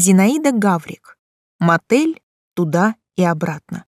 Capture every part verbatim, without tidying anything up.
Зинаида Гаврик. Мотель туда и обратно.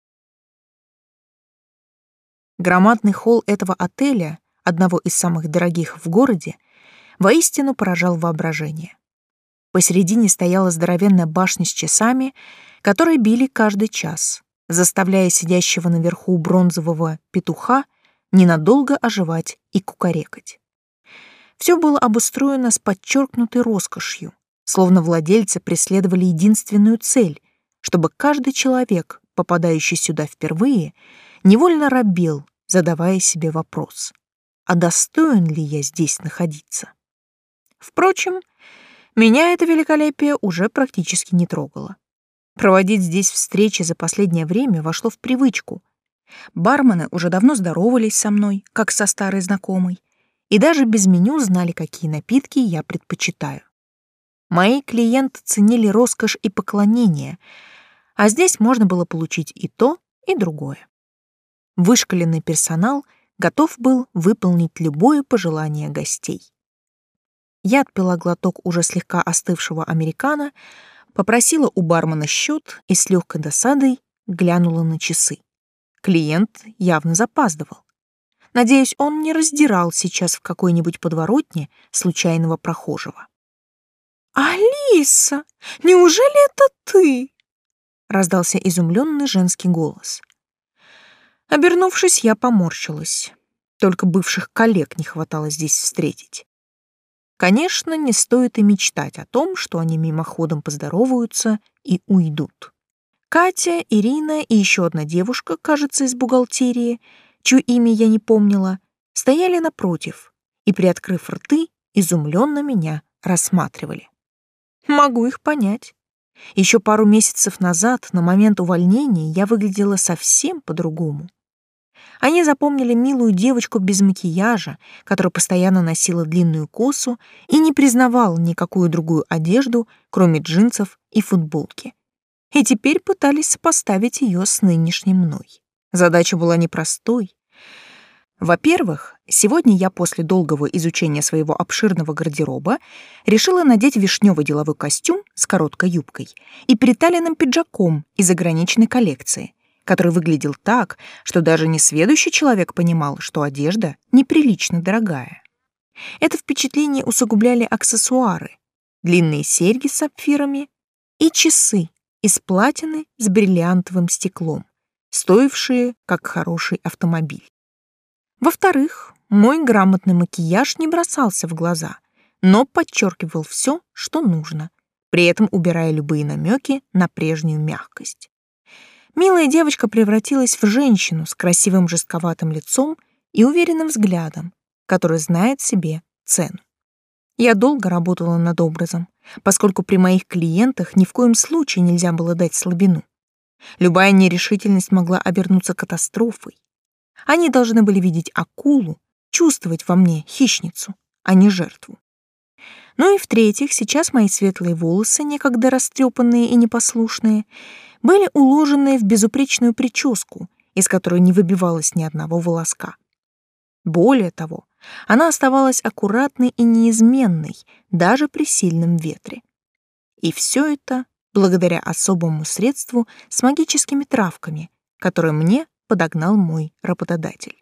Громадный холл этого отеля, одного из самых дорогих в городе, воистину поражал воображение. Посередине стояла здоровенная башня с часами, которые били каждый час, заставляя сидящего наверху бронзового петуха ненадолго оживать и кукарекать. Все было обустроено с подчеркнутой роскошью, словно владельцы преследовали единственную цель, чтобы каждый человек, попадающий сюда впервые, невольно робел, задавая себе вопрос: а достоин ли я здесь находиться? Впрочем, меня это великолепие уже практически не трогало. Проводить здесь встречи за последнее время вошло в привычку. Бармены уже давно здоровались со мной, как со старой знакомой, и даже без меню знали, какие напитки я предпочитаю. Мои клиенты ценили роскошь и поклонение, а здесь можно было получить и то, и другое. Вышколенный персонал готов был выполнить любое пожелание гостей. Я отпила глоток уже слегка остывшего американо, попросила у бармена счет и с легкой досадой глянула на часы. Клиент явно запаздывал. Надеюсь, он не раздирал сейчас в какой-нибудь подворотне случайного прохожего. «Алиса, неужели это ты?» — раздался изумленный женский голос. Обернувшись, я поморщилась. Только бывших коллег не хватало здесь встретить. Конечно, не стоит и мечтать о том, что они мимоходом поздороваются и уйдут. Катя, Ирина и еще одна девушка, кажется, из бухгалтерии, чье имя я не помнила, стояли напротив и, приоткрыв рты, изумленно меня рассматривали. Могу их понять. Еще пару месяцев назад, на момент увольнения, я выглядела совсем по-другому. Они запомнили милую девочку без макияжа, которая постоянно носила длинную косу и не признавала никакую другую одежду, кроме джинсов и футболки. И теперь пытались сопоставить ее с нынешней мной. Задача была непростой. Во-первых, сегодня я после долгого изучения своего обширного гардероба решила надеть вишневый деловой костюм с короткой юбкой и приталенным пиджаком из ограниченной коллекции, который выглядел так, что даже несведущий человек понимал, что одежда неприлично дорогая. Это впечатление усугубляли аксессуары, длинные серьги с сапфирами и часы из платины с бриллиантовым стеклом, стоившие как хороший автомобиль. Во-вторых, мой грамотный макияж не бросался в глаза, но подчеркивал все, что нужно, при этом убирая любые намеки на прежнюю мягкость. Милая девочка превратилась в женщину с красивым жестковатым лицом и уверенным взглядом, который знает себе цену. Я долго работала над образом, поскольку при моих клиентах ни в коем случае нельзя было дать слабину. Любая нерешительность могла обернуться катастрофой. Они должны были видеть акулу, чувствовать во мне хищницу, а не жертву. Ну и в-третьих, сейчас мои светлые волосы, некогда растрепанные и непослушные, были уложены в безупречную прическу, из которой не выбивалось ни одного волоска. Более того, она оставалась аккуратной и неизменной даже при сильном ветре. И все это благодаря особому средству с магическими травками, которое мне подогнал мой работодатель.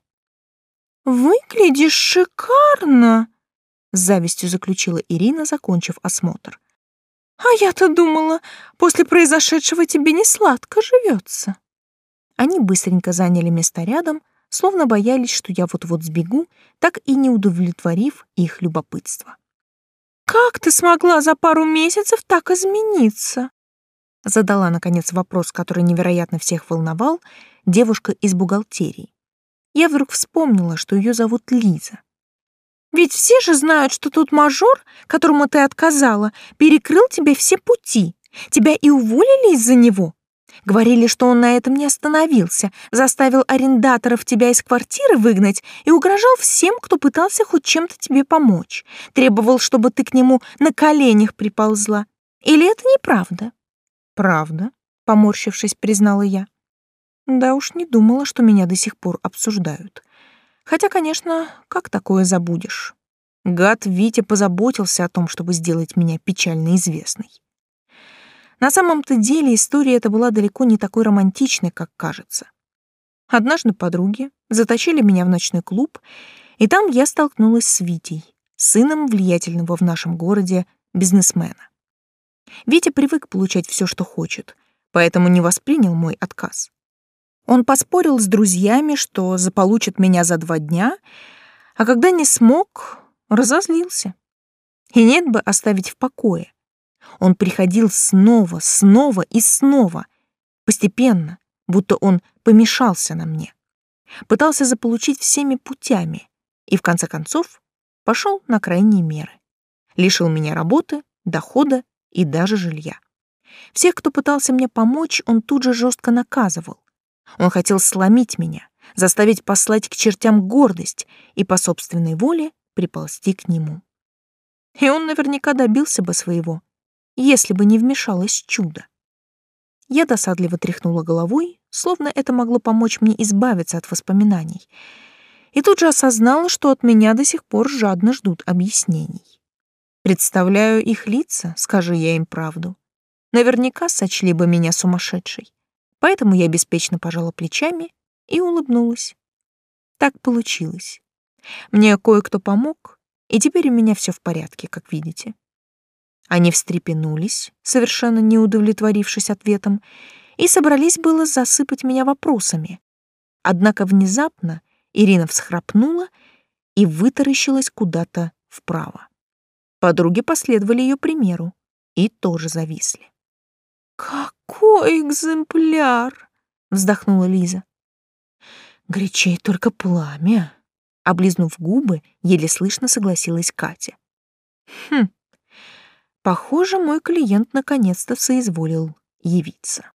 «Выглядишь шикарно!» — с завистью заключила Ирина, закончив осмотр. «А я-то думала, после произошедшего тебе не сладко живется». Они быстренько заняли места рядом, словно боялись, что я вот-вот сбегу, так и не удовлетворив их любопытство. «Как ты смогла за пару месяцев так измениться?» Задала, наконец, вопрос, который невероятно всех волновал, девушка из бухгалтерии. Я вдруг вспомнила, что ее зовут Лиза. «Ведь все же знают, что тот мажор, которому ты отказала, перекрыл тебе все пути. Тебя и уволили из-за него. Говорили, что он на этом не остановился, заставил арендаторов тебя из квартиры выгнать и угрожал всем, кто пытался хоть чем-то тебе помочь. Требовал, чтобы ты к нему на коленях приползла. Или это неправда?» «Правда», — поморщившись, признала я. Да уж не думала, что меня до сих пор обсуждают. Хотя, конечно, как такое забудешь? Гад Витя позаботился о том, чтобы сделать меня печально известной. На самом-то деле история эта была далеко не такой романтичной, как кажется. Однажды подруги затащили меня в ночной клуб, и там я столкнулась с Витей, сыном влиятельного в нашем городе бизнесмена. Витя привык получать все, что хочет, поэтому не воспринял мой отказ. Он поспорил с друзьями, что заполучит меня за два дня, а когда не смог, разозлился. И нет бы оставить в покое. Он приходил снова, снова и снова, постепенно, будто он помешался на мне. Пытался заполучить всеми путями и, в конце концов, пошел на крайние меры. Лишил меня работы, дохода и даже жилья. Всех, кто пытался мне помочь, он тут же жестко наказывал. Он хотел сломить меня, заставить послать к чертям гордость и по собственной воле приползти к нему. И он наверняка добился бы своего, если бы не вмешалось чудо. Я досадливо тряхнула головой, словно это могло помочь мне избавиться от воспоминаний, и тут же осознала, что от меня до сих пор жадно ждут объяснений. Представляю их лица, скажи я им правду. Наверняка сочли бы меня сумасшедшей, поэтому я беспечно пожала плечами и улыбнулась. Так получилось. Мне кое-кто помог, и теперь у меня все в порядке, как видите. Они встрепенулись, совершенно не удовлетворившись ответом, и собрались было засыпать меня вопросами. Однако внезапно Ирина всхрапнула и вытаращилась куда-то вправо. Подруги последовали ее примеру и тоже зависли. «Какой экземпляр!» — вздохнула Лиза. «Горячей только пламя!» — облизнув губы, еле слышно согласилась Катя. «Хм, похоже, мой клиент наконец-то соизволил явиться».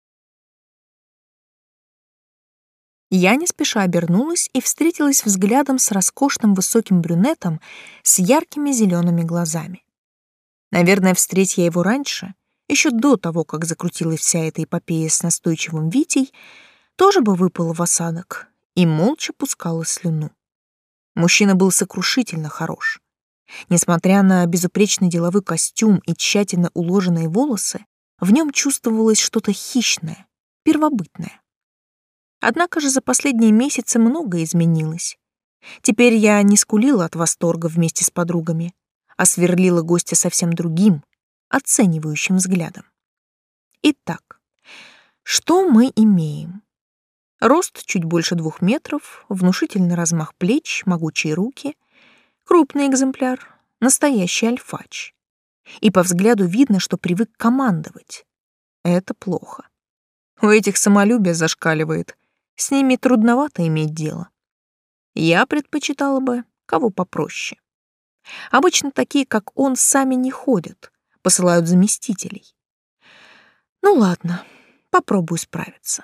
Я не спеша обернулась и встретилась взглядом с роскошным высоким брюнетом с яркими зелеными глазами. Наверное, встреть я его раньше, еще до того, как закрутилась вся эта эпопея с настойчивым Витей, тоже бы выпала в осадок и молча пускала слюну. Мужчина был сокрушительно хорош. Несмотря на безупречный деловой костюм и тщательно уложенные волосы, в нем чувствовалось что-то хищное, первобытное. Однако же за последние месяцы многое изменилось. Теперь я не скулила от восторга вместе с подругами, а сверлила гостя совсем другим, оценивающим взглядом. Итак, что мы имеем? Рост чуть больше двух метров, внушительный размах плеч, могучие руки, крупный экземпляр, настоящий альфач. И по взгляду видно, что привык командовать. Это плохо. У этих самолюбие зашкаливает, с ними трудновато иметь дело. Я предпочитала бы кого попроще. Обычно такие, как он, сами не ходят, посылают заместителей. Ну ладно, попробую справиться.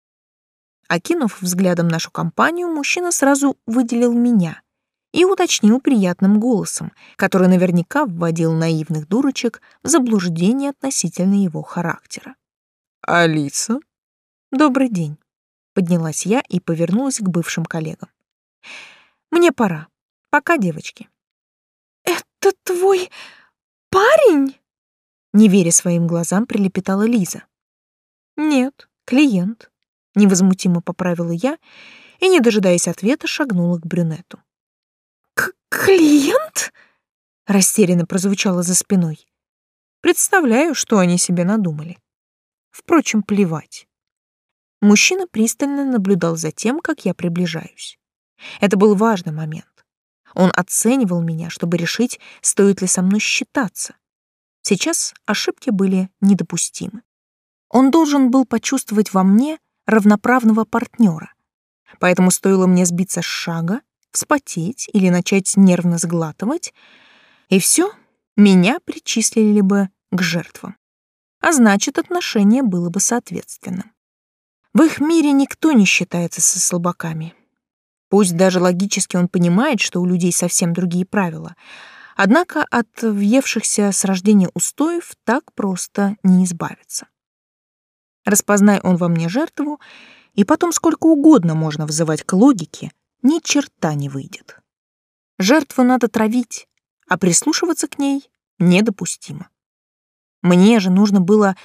Окинув взглядом нашу компанию, мужчина сразу выделил меня и уточнил приятным голосом, который наверняка вводил наивных дурочек в заблуждение относительно его характера. «Алиса?» «Добрый день», — поднялась я и повернулась к бывшим коллегам. «Мне пора. Пока, девочки». «Это твой парень?» Не веря своим глазам, прилепетала Лиза. «Нет, клиент», — невозмутимо поправила я и, не дожидаясь ответа, шагнула к брюнету. «К клиент?» — растерянно прозвучало за спиной. Представляю, что они себе надумали. Впрочем, плевать. Мужчина пристально наблюдал за тем, как я приближаюсь. Это был важный момент. Он оценивал меня, чтобы решить, стоит ли со мной считаться. Сейчас ошибки были недопустимы. Он должен был почувствовать во мне равноправного партнера. Поэтому стоило мне сбиться с шага, вспотеть или начать нервно сглатывать, и все, меня причислили бы к жертвам. А значит, отношение было бы соответственным. В их мире никто не считается со слабаками. Пусть даже логически он понимает, что у людей совсем другие правила, однако от въевшихся с рождения устоев так просто не избавиться. Распознай он во мне жертву, и потом сколько угодно можно взывать к логике, ни черта не выйдет. Жертву надо травить, а прислушиваться к ней недопустимо. Мне же нужно было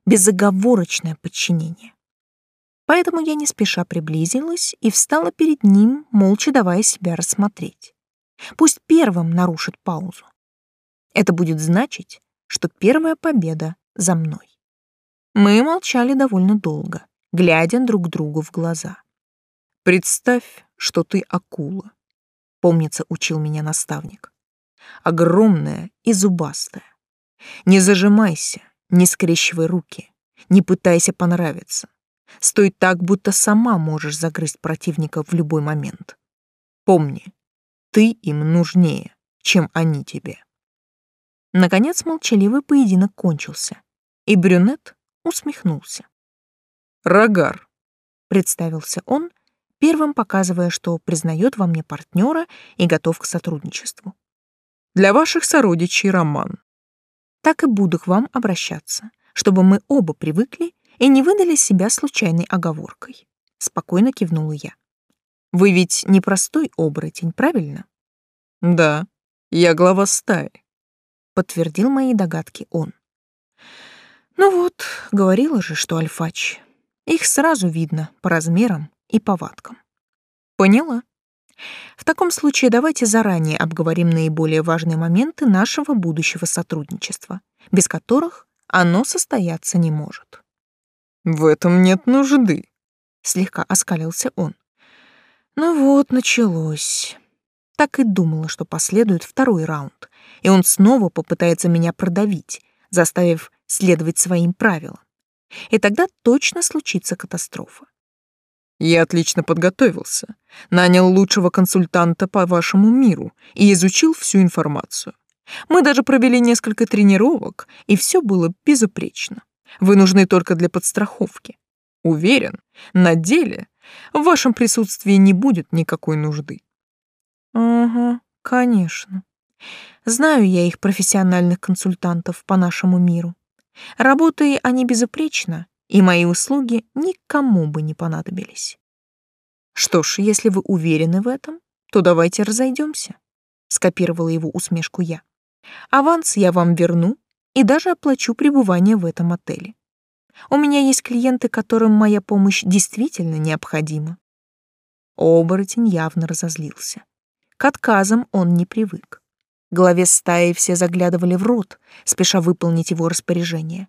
безоговорочное подчинение. Поэтому я не спеша приблизилась и встала перед ним, молча давая себя рассмотреть. Пусть первым нарушит паузу. Это будет значить, что первая победа за мной. Мы молчали довольно долго, глядя друг другу в глаза. «Представь, что ты акула», — помнится, учил меня наставник. «Огромная и зубастая. Не зажимайся, не скрещивай руки, не пытайся понравиться. Стой так, будто сама можешь загрызть противника в любой момент. Помни, ты им нужнее, чем они тебе». Наконец молчаливый поединок кончился, и брюнет усмехнулся. «Рагар», — представился он, первым показывая, что признает во мне партнера и готов к сотрудничеству. «Для ваших сородичей Роман. Так и буду к вам обращаться, чтобы мы оба привыкли и не выдали себя случайной оговоркой», — спокойно кивнула я. «Вы ведь не простой оборотень, правильно?» «Да, я глава стаи», — подтвердил мои догадки он. «Ну вот, говорила же, что альфач. Их сразу видно по размерам и повадкам». «Поняла. В таком случае давайте заранее обговорим наиболее важные моменты нашего будущего сотрудничества, без которых оно состояться не может». «В этом нет нужды», — слегка оскалился он. Ну вот, началось. Так и думала, что последует второй раунд, и он снова попытается меня продавить, заставив следовать своим правилам. И тогда точно случится катастрофа. «Я отлично подготовился, нанял лучшего консультанта по вашему миру и изучил всю информацию. Мы даже провели несколько тренировок, и все было безупречно. Вы нужны только для подстраховки. Уверен, на деле в вашем присутствии не будет никакой нужды». «Ага, конечно. Знаю я их профессиональных консультантов по нашему миру. Работая они безупречно, и мои услуги никому бы не понадобились». «Что ж, если вы уверены в этом, то давайте разойдемся», — скопировала его усмешку я. «Аванс я вам верну и даже оплачу пребывание в этом отеле. У меня есть клиенты, которым моя помощь действительно необходима». Оборотень явно разозлился. К отказам он не привык. Главе стаи все заглядывали в рот, спеша выполнить его распоряжение.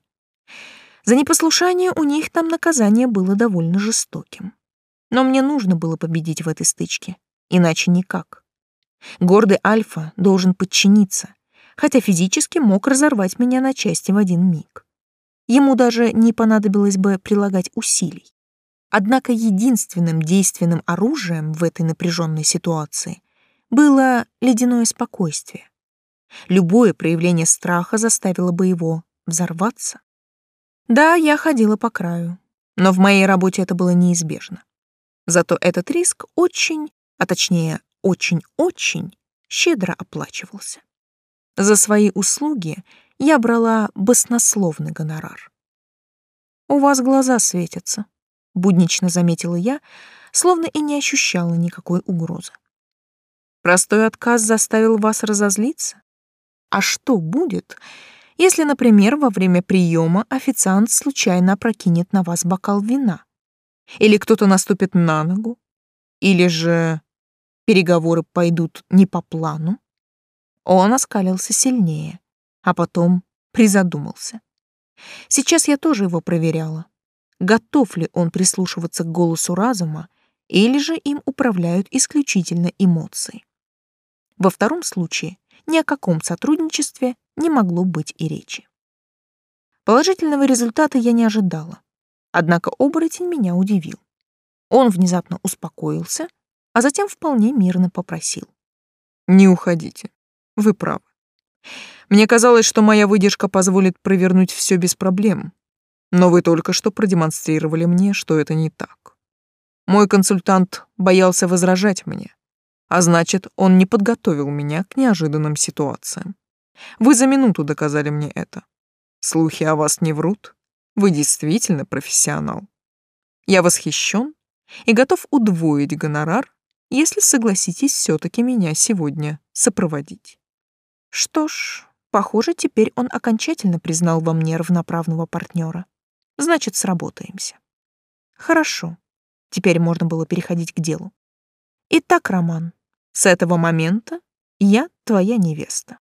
За непослушание у них там наказание было довольно жестоким. Но мне нужно было победить в этой стычке, иначе никак. Гордый Альфа должен подчиниться, хотя физически мог разорвать меня на части в один миг. Ему даже не понадобилось бы прилагать усилий. Однако единственным действенным оружием в этой напряженной ситуации было ледяное спокойствие. Любое проявление страха заставило бы его взорваться. Да, я ходила по краю, но в моей работе это было неизбежно. Зато этот риск очень, а точнее очень-очень щедро оплачивался. За свои услуги я брала баснословный гонорар. «У вас глаза светятся», — буднично заметила я, словно и не ощущала никакой угрозы. «Простой отказ заставил вас разозлиться? А что будет, если, например, во время приема официант случайно опрокинет на вас бокал вина? Или кто-то наступит на ногу? Или же переговоры пойдут не по плану?» Он оскалился сильнее, а потом призадумался. Сейчас я тоже его проверяла. Готов ли он прислушиваться к голосу разума, или же им управляют исключительно эмоции? Во втором случае ни о каком сотрудничестве не могло быть и речи. Положительного результата я не ожидала. Однако оборотень меня удивил. Он внезапно успокоился, а затем вполне мирно попросил: «Не уходите. Вы правы. Мне казалось, что моя выдержка позволит провернуть все без проблем, но вы только что продемонстрировали мне, что это не так. Мой консультант боялся возражать мне, а значит, он не подготовил меня к неожиданным ситуациям. Вы за минуту доказали мне это. Слухи о вас не врут. Вы действительно профессионал. Я восхищен и готов удвоить гонорар, если согласитесь все-таки меня сегодня сопроводить». Что ж, похоже, теперь он окончательно признал во мне равноправного партнера. Значит, сработаемся. Хорошо. Теперь можно было переходить к делу. Итак, Роман, с этого момента я твоя невеста.